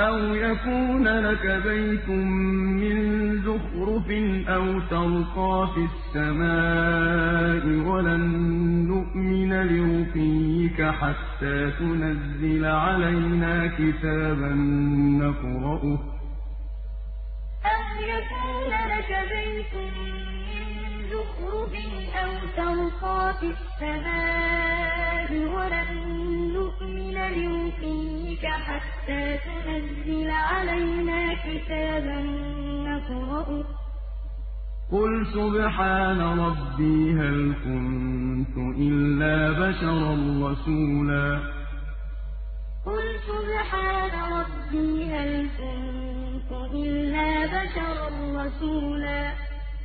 أَوْ يَكُونَ لَكَ بَيْتٌ مِّن زُخْرُفٍ أَوْ تَرْقَىٰ فِي السَّمَاءِ وَلَن نُّؤْمِنَ لِرُقِيِّكَ حَتَّىٰ تُنَزِّلَ عَلَيْنَا كِتَابًا نَّقْرَؤُهُ ۗ أَوْ يَكُونَ لَكَ بَيْتٌ مِّن زُخْرُفٍ أَوْ تَرْقَىٰ فِي السَّمَاءِ وَلَن نُّؤْمِنَ لِرُقِيِّكَ حَتَّىٰ تُنَزِّلَ عَلَيْنَا كِتَابًا نَّقْرَؤُهُ ۗ قُلْ سُبْحَانَ رَبِّي هَلْ كُنتُ إِلَّا بَشَرًا رَّسُولًا قُلْ سُبْحَانَ رَبِّي هَلْ كُنتُ إِلَّا بَشَرًا رَّسُولًا